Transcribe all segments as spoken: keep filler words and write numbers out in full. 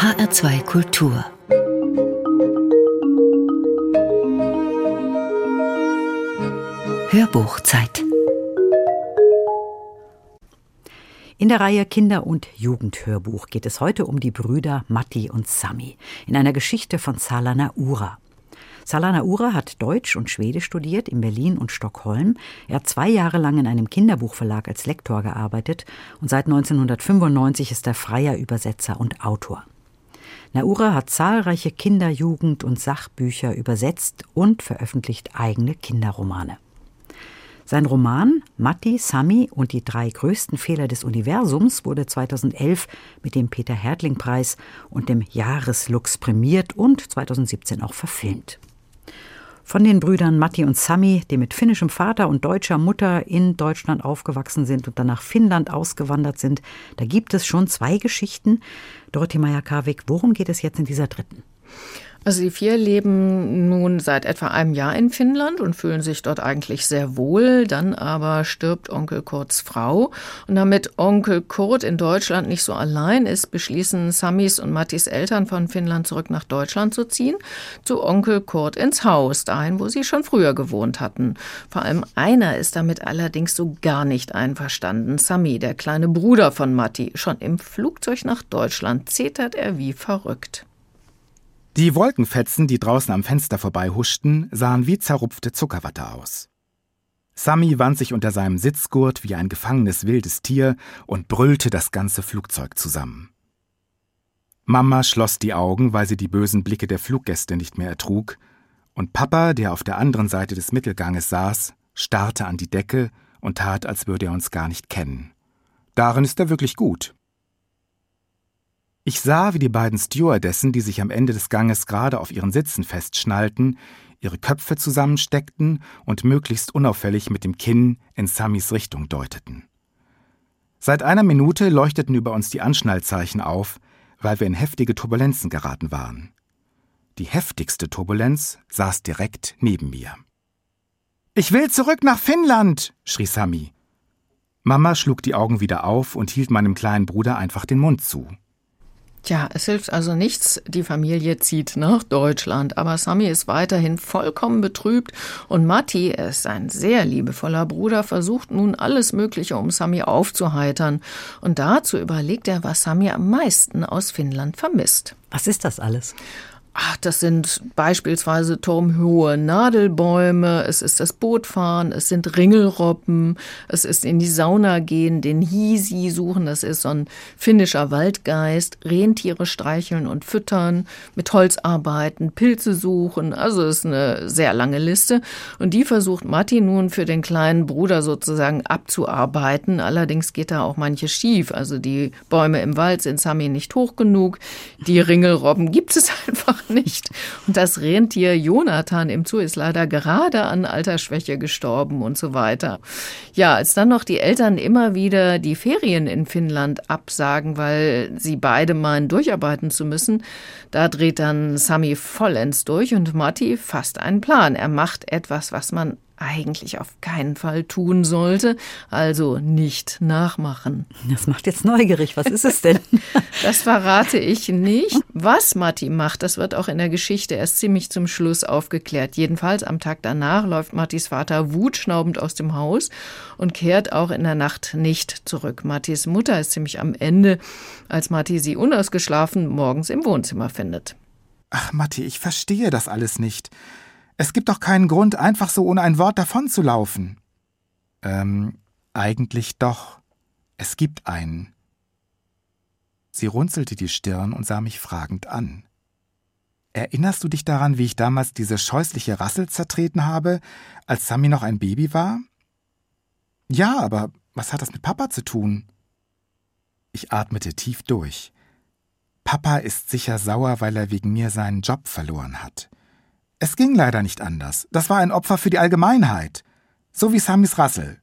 H R zwei Kultur. Hörbuchzeit. In der Reihe Kinder- und Jugendhörbuch geht es heute um die Brüder Matti und Sami in einer Geschichte von Salla Naura. Salla Naura hat Deutsch und Schwedisch studiert in Berlin und Stockholm. Er hat zwei Jahre lang in einem Kinderbuchverlag als Lektor gearbeitet und seit neunzehnhundertfünfundneunzig ist er freier Übersetzer und Autor. Naura hat zahlreiche Kinder-, Jugend- und Sachbücher übersetzt und veröffentlicht eigene Kinderromane. Sein Roman Matti, Sami und die drei größten Fehler des Universums wurde zweitausendelf mit dem Peter-Härtling-Preis und dem Jahreslux prämiert und zweitausendsiebzehn auch verfilmt. Von den Brüdern Matti und Sami, die mit finnischem Vater und deutscher Mutter in Deutschland aufgewachsen sind und dann nach Finnland ausgewandert sind, da gibt es schon zwei Geschichten. Dorothee Meyer-Karwig, worum geht es jetzt in dieser dritten? Also die vier leben nun seit etwa einem Jahr in Finnland und fühlen sich dort eigentlich sehr wohl. Dann aber stirbt Onkel Kurts Frau. Und damit Onkel Kurt in Deutschland nicht so allein ist, beschließen Samis und Mattis Eltern von Finnland zurück nach Deutschland zu ziehen, zu Onkel Kurt ins Haus, dahin, wo sie schon früher gewohnt hatten. Vor allem einer ist damit allerdings so gar nicht einverstanden. Sami, der kleine Bruder von Matti. Schon im Flugzeug nach Deutschland zetert er wie verrückt. Die Wolkenfetzen, die draußen am Fenster vorbei huschten, sahen wie zerrupfte Zuckerwatte aus. Sami wand sich unter seinem Sitzgurt wie ein gefangenes wildes Tier und brüllte das ganze Flugzeug zusammen. Mama schloss die Augen, weil sie die bösen Blicke der Fluggäste nicht mehr ertrug, und Papa, der auf der anderen Seite des Mittelganges saß, starrte an die Decke und tat, als würde er uns gar nicht kennen. Darin ist er wirklich gut. Ich sah, wie die beiden Stewardessen, die sich am Ende des Ganges gerade auf ihren Sitzen festschnallten, ihre Köpfe zusammensteckten und möglichst unauffällig mit dem Kinn in Samis Richtung deuteten. Seit einer Minute leuchteten über uns die Anschnallzeichen auf, weil wir in heftige Turbulenzen geraten waren. Die heftigste Turbulenz saß direkt neben mir. »Ich will zurück nach Finnland«, schrie Sami. Mama schlug die Augen wieder auf und hielt meinem kleinen Bruder einfach den Mund zu. Tja, es hilft also nichts, die Familie zieht nach Deutschland, aber Sami ist weiterhin vollkommen betrübt und Matti, er ist ein sehr liebevoller Bruder, versucht nun alles Mögliche, um Sami aufzuheitern. Und dazu überlegt er, was Sami am meisten aus Finnland vermisst. Was ist das alles? Ach, das sind beispielsweise turmhohe Nadelbäume, es ist das Bootfahren, es sind Ringelrobben, es ist in die Sauna gehen, den Hisi suchen, das ist so ein finnischer Waldgeist, Rentiere streicheln und füttern, mit Holz arbeiten, Pilze suchen, also ist eine sehr lange Liste. Und die versucht Matti nun für den kleinen Bruder sozusagen abzuarbeiten, allerdings geht da auch manches schief, also die Bäume im Wald sind Sami nicht hoch genug, die Ringelrobben gibt es einfach nicht. Und das Rentier Jonathan im Zoo ist leider gerade an Altersschwäche gestorben und so weiter. Ja, als dann noch die Eltern immer wieder die Ferien in Finnland absagen, weil sie beide meinen, durcharbeiten zu müssen, da dreht dann Sami vollends durch und Matti fasst einen Plan. Er macht etwas, was man eigentlich auf keinen Fall tun sollte, also nicht nachmachen. Das macht jetzt neugierig. Was ist es denn? Das verrate ich nicht. Was Matti macht, das wird auch in der Geschichte erst ziemlich zum Schluss aufgeklärt. Jedenfalls am Tag danach läuft Mattis Vater wutschnaubend aus dem Haus und kehrt auch in der Nacht nicht zurück. Mattis Mutter ist ziemlich am Ende, als Matti sie unausgeschlafen morgens im Wohnzimmer findet. Ach, Matti, ich verstehe das alles nicht. Es gibt doch keinen Grund, einfach so ohne ein Wort davonzulaufen. Ähm, eigentlich doch. Es gibt einen. Sie runzelte die Stirn und sah mich fragend an. Erinnerst du dich daran, wie ich damals diese scheußliche Rassel zertreten habe, als Sami noch ein Baby war? Ja, aber was hat das mit Papa zu tun? Ich atmete tief durch. Papa ist sicher sauer, weil er wegen mir seinen Job verloren hat. Es ging leider nicht anders. Das war ein Opfer für die Allgemeinheit. So wie Samis Rassel.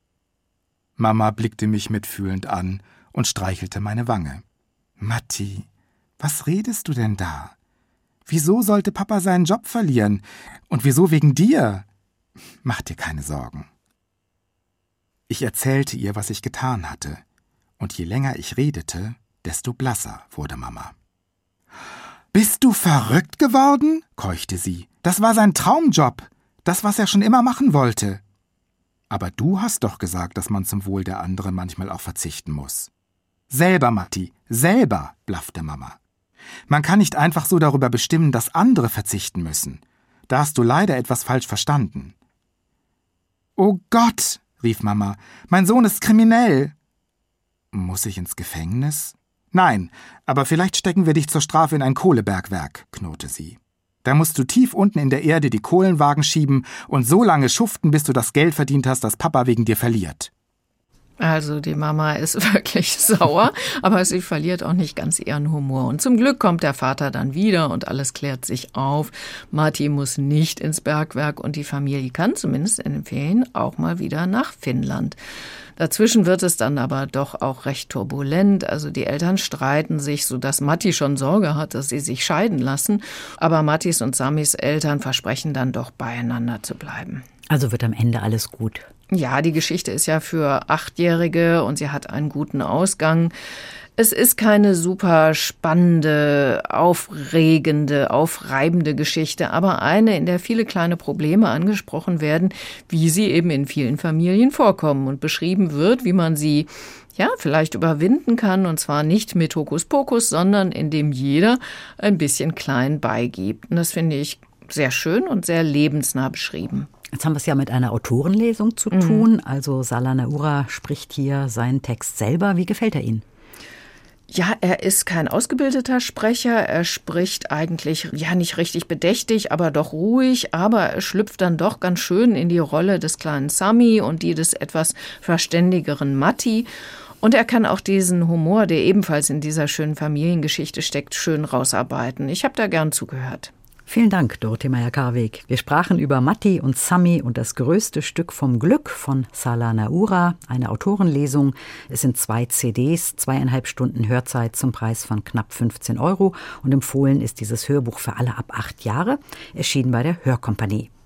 Mama blickte mich mitfühlend an und streichelte meine Wange. Matti, was redest du denn da? Wieso sollte Papa seinen Job verlieren? Und wieso wegen dir? Mach dir keine Sorgen. Ich erzählte ihr, was ich getan hatte. Und je länger ich redete, desto blasser wurde Mama. »Bist du verrückt geworden?« keuchte sie. »Das war sein Traumjob. Das, was er schon immer machen wollte.« »Aber du hast doch gesagt, dass man zum Wohl der anderen manchmal auch verzichten muss.« »Selber, Matti, selber«, blaffte Mama. »Man kann nicht einfach so darüber bestimmen, dass andere verzichten müssen. Da hast du leider etwas falsch verstanden.« »Oh Gott«, rief Mama, »mein Sohn ist kriminell.« »Muss ich ins Gefängnis?« »Nein, aber vielleicht stecken wir dich zur Strafe in ein Kohlebergwerk«, knurrte sie. »Da musst du tief unten in der Erde die Kohlenwagen schieben und so lange schuften, bis du das Geld verdient hast, das Papa wegen dir verliert.« Also die Mama ist wirklich sauer, aber sie verliert auch nicht ganz ihren Humor. Und zum Glück kommt der Vater dann wieder und alles klärt sich auf. Matti muss nicht ins Bergwerk und die Familie kann zumindest in den Ferien auch mal wieder nach Finnland. Dazwischen wird es dann aber doch auch recht turbulent. Also die Eltern streiten sich, sodass Matti schon Sorge hat, dass sie sich scheiden lassen. Aber Mattis und Samis Eltern versprechen dann doch beieinander zu bleiben. Also wird am Ende alles gut. Ja, die Geschichte ist ja für Achtjährige und sie hat einen guten Ausgang. Es ist keine super spannende, aufregende, aufreibende Geschichte, aber eine, in der viele kleine Probleme angesprochen werden, wie sie eben in vielen Familien vorkommen und beschrieben wird, wie man sie ja vielleicht überwinden kann, und zwar nicht mit Hokuspokus, sondern indem jeder ein bisschen klein beigibt. Und das finde ich sehr schön und sehr lebensnah beschrieben. Jetzt haben wir es ja mit einer Autorenlesung zu tun. Mhm. Also Sala Naoura spricht hier seinen Text selber. Wie gefällt er Ihnen? Ja, er ist kein ausgebildeter Sprecher. Er spricht eigentlich ja nicht richtig bedächtig, aber doch ruhig. Aber er schlüpft dann doch ganz schön in die Rolle des kleinen Sami und die des etwas verständigeren Matti. Und er kann auch diesen Humor, der ebenfalls in dieser schönen Familiengeschichte steckt, schön rausarbeiten. Ich habe da gern zugehört. Vielen Dank, Dorothee Meyer-Karweg. Wir sprachen über Matti und Sami und das größte Stück vom Glück von Sala Naoura, eine Autorenlesung. Es sind zwei C Ds, zweieinhalb Stunden Hörzeit zum Preis von knapp fünfzehn Euro. Und empfohlen ist dieses Hörbuch für alle ab acht Jahre, erschienen bei der Hörkompanie.